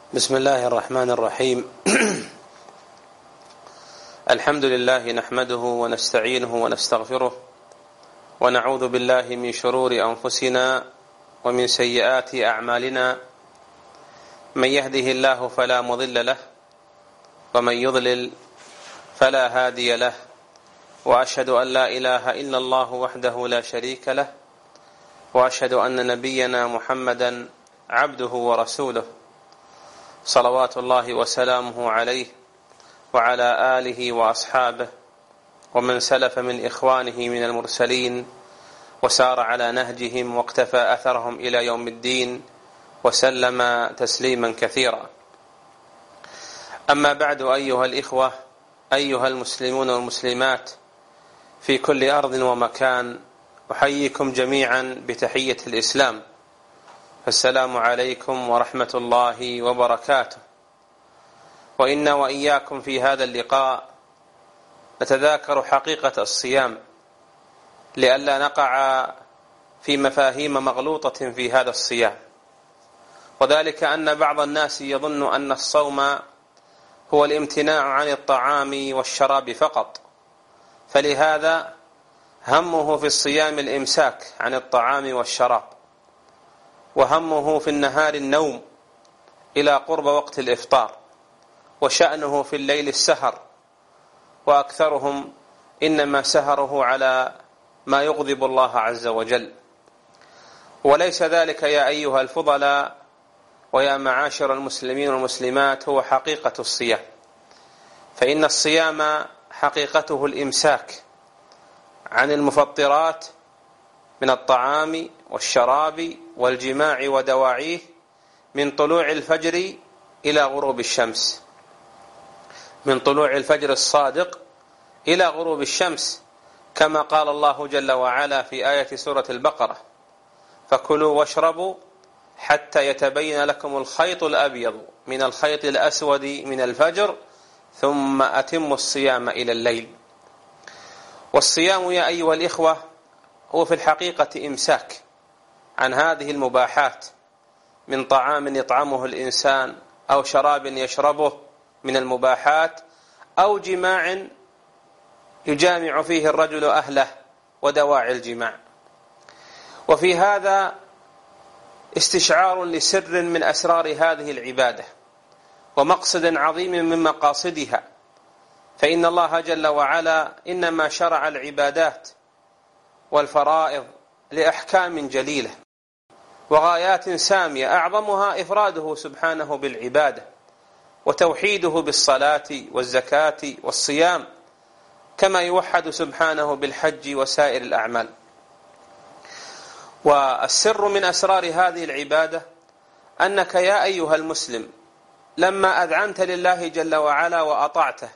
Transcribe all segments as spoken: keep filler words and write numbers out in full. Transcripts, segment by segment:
بسم الله الرحمن الرحيم. الحمد لله نحمده ونستعينه ونستغفره ونعوذ بالله من شرور أنفسنا ومن سيئات أعمالنا، من يهده الله فلا مضل له ومن يضلل فلا هادي له، وأشهد أن لا إله إلا الله وحده لا شريك له، وأشهد أن نبينا محمدا عبده ورسوله صلوات الله وسلامه عليه وعلى آله وأصحابه ومن سلف من إخوانه من المرسلين وسار على نهجهم واقتفى أثرهم إلى يوم الدين وسلم تسليما كثيرا. أما بعد، أيها الإخوة، أيها المسلمون والمسلمات في كل أرض ومكان، أحييكم جميعا بتحية الإسلام، السلام عليكم ورحمة الله وبركاته. وإنا وإياكم في هذا اللقاء نتذاكر حقيقة الصيام لئلا نقع في مفاهيم مغلوطة في هذا الصيام، وذلك أن بعض الناس يظن أن الصوم هو الامتناع عن الطعام والشراب فقط، فلهذا همه في الصيام الإمساك عن الطعام والشراب، وهمه في النهار النوم إلى قرب وقت الإفطار، وشأنه في الليل السهر، وأكثرهم إنما سهره على ما يغضب الله عز وجل. وليس ذلك يا أيها الفضلاء ويا معاشر المسلمين والمسلمات هو حقيقة الصيام، فإن الصيام حقيقته الإمساك عن المفطرات من الطعام والشراب والجماع ودواعيه من طلوع الفجر إلى غروب الشمس، من طلوع الفجر الصادق إلى غروب الشمس، كما قال الله جل وعلا في آية سورة البقرة: فكلوا واشربوا حتى يتبين لكم الخيط الأبيض من الخيط الأسود من الفجر ثم أتموا الصيام إلى الليل. والصيام يا أيها الإخوة هو في الحقيقة إمساك عن هذه المباحات من طعام يطعمه الإنسان أو شراب يشربه من المباحات أو جماع يجامع فيه الرجل أهله ودواعي الجماع. وفي هذا استشعار لسر من أسرار هذه العبادة ومقصد عظيم من مقاصدها، فإن الله جل وعلا إنما شرع العبادات والفرائض لأحكام جليلة وغايات سامية، أعظمها إفراده سبحانه بالعبادة وتوحيده بالصلاة والزكاة والصيام، كما يوحد سبحانه بالحج وسائر الأعمال. والسر من أسرار هذه العبادة أنك يا أيها المسلم لما أذعنت لله جل وعلا وأطعته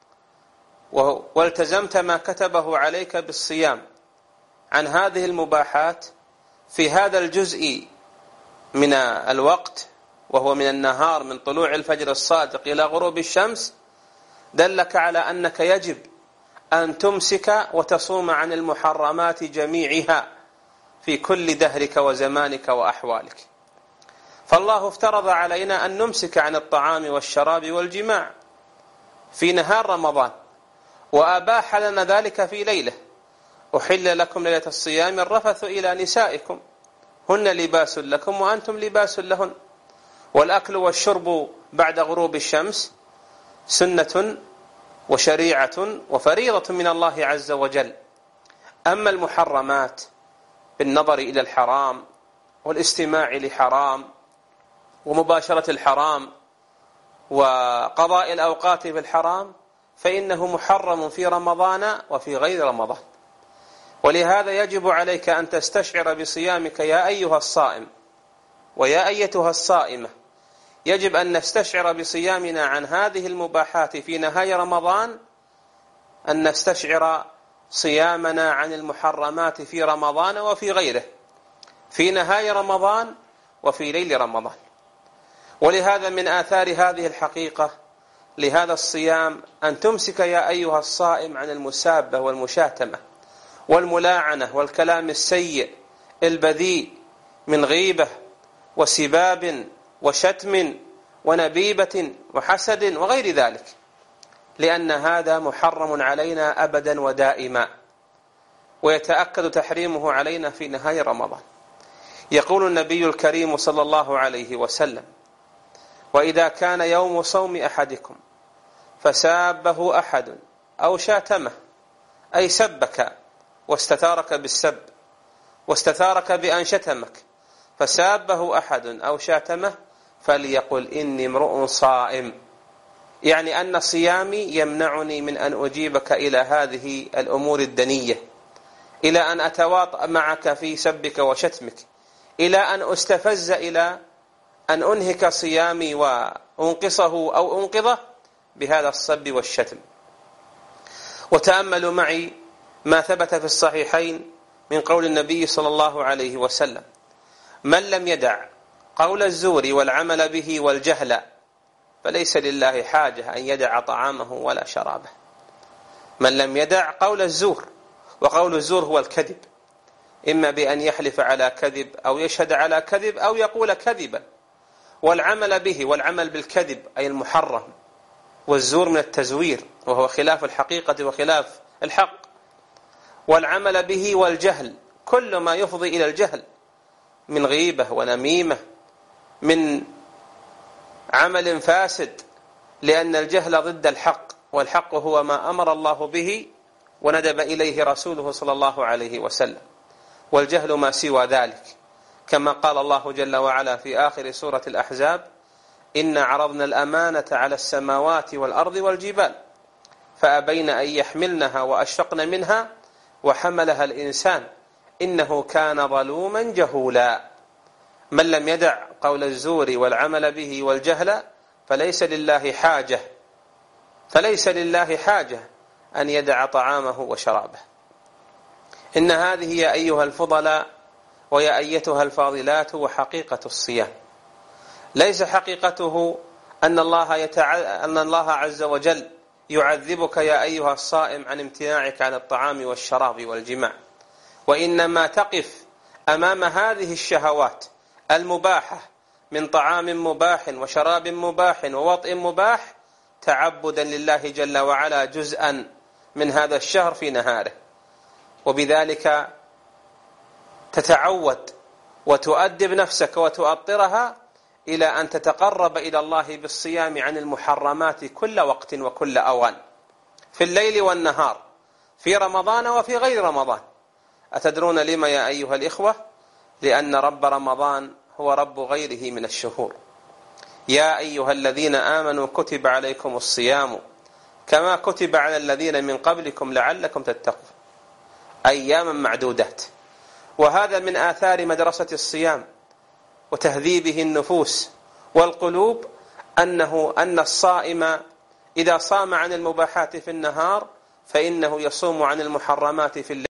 والتزمت ما كتبه عليك بالصيام عن هذه المباحات في هذا الجزء من الوقت، وهو من النهار من طلوع الفجر الصادق إلى غروب الشمس، دلك على أنك يجب أن تمسك وتصوم عن المحرمات جميعها في كل دهرك وزمانك وأحوالك. فالله افترض علينا أن نمسك عن الطعام والشراب والجماع في نهار رمضان، وأباح لنا ذلك في ليله: أحل لكم ليلة الصيام الرفث إلى نسائكم هن لباس لكم وأنتم لباس لهن. والأكل والشرب بعد غروب الشمس سنة وشريعة وفريضة من الله عز وجل. أما المحرمات بالنظر إلى الحرام والاستماع لحرام ومباشرة الحرام وقضاء الأوقات بالحرام فإنه محرم في رمضان وفي غير رمضان. ولهذا يجب عليك أن تستشعر بصيامك يا أيها الصائم ويا أيتها الصائمة، يجب أن نستشعر بصيامنا عن هذه المباحات في نهاية رمضان أن نستشعر صيامنا عن المحرمات في رمضان وفي غيره، في نهاية رمضان وفي ليل رمضان. ولهذا من آثار هذه الحقيقة لهذا الصيام أن تمسك يا أيها الصائم عن المسابة والمشاتمة والملاعنة والكلام السيء البذيء من غيبة وسباب وشتم ونبيبة وحسد وغير ذلك، لأن هذا محرم علينا أبدا ودائما، ويتأكد تحريمه علينا في نهاية رمضان. يقول النبي الكريم صلى الله عليه وسلم: وإذا كان يوم صوم أحدكم فسابه أحد أو شاتمه، أي سبك واستثارك بالسب، واستثارك بأن شتمك، فسابه أحد أو شاتمه فليقل إني امرؤ صائم، يعني أن صيامي يمنعني من أن أجيبك إلى هذه الأمور الدنية، إلى أن أتواطأ معك في سبك وشتمك، إلى أن أستفز إلى أن أنهك صيامي وأنقصه أو أنقضه بهذا السب والشتم. وتأملوا معي ما ثبت في الصحيحين من قول النبي صلى الله عليه وسلم: من لم يدع قول الزور والعمل به والجهل فليس لله حاجة أن يدع طعامه ولا شرابه. من لم يدع قول الزور، وقول الزور هو الكذب، إما بأن يحلف على كذب أو يشهد على كذب أو يقول كذبا، والعمل به، والعمل بالكذب أي المحرم، والزور من التزوير وهو خلاف الحقيقة وخلاف الحق، والعمل به والجهل كل ما يفضي إلى الجهل من غيبة ونميمة، من عمل فاسد، لأن الجهل ضد الحق، والحق هو ما أمر الله به وندب إليه رسوله صلى الله عليه وسلم، والجهل ما سوى ذلك، كما قال الله جل وعلا في آخر سورة الأحزاب: إنا عرضنا الأمانة على السماوات والأرض والجبال فأبين أن يحملنها وأشفقن منها وحملها الإنسان إنه كان ظلوما جهولا. من لم يدع قول الزور والعمل به والجهل فليس لله حاجة فليس لله حاجة أن يدع طعامه وشرابه. إن هذه يا أيها الفضلاء ويا أيتها الفاضلات وحقيقة الصيام. ليس حقيقته أن الله, يتع... أن الله عز وجل يعذبك يا أيها الصائم عن امتناعك عن الطعام والشراب والجماع، وإنما تقف أمام هذه الشهوات المباحة من طعام مباح وشراب مباح ووطئ مباح تعبدا لله جل وعلا جزءا من هذا الشهر في نهاره، وبذلك تتعود وتؤدب نفسك وتؤطرها إلى أن تتقرب إلى الله بالصيام عن المحرمات كل وقت وكل أوان، في الليل والنهار، في رمضان وفي غير رمضان. أتدرون لما يا أيها الإخوة؟ لأن رب رمضان هو رب غيره من الشهور. يا أيها الذين آمنوا كتب عليكم الصيام كما كتب على الذين من قبلكم لعلكم تتقون، أياما معدودات. وهذا من آثار مدرسة الصيام وتهذيبه النفوس والقلوب، أنه أن الصائم إذا صام عن المباحات في النهار فإنه يصوم عن المحرمات في الليل.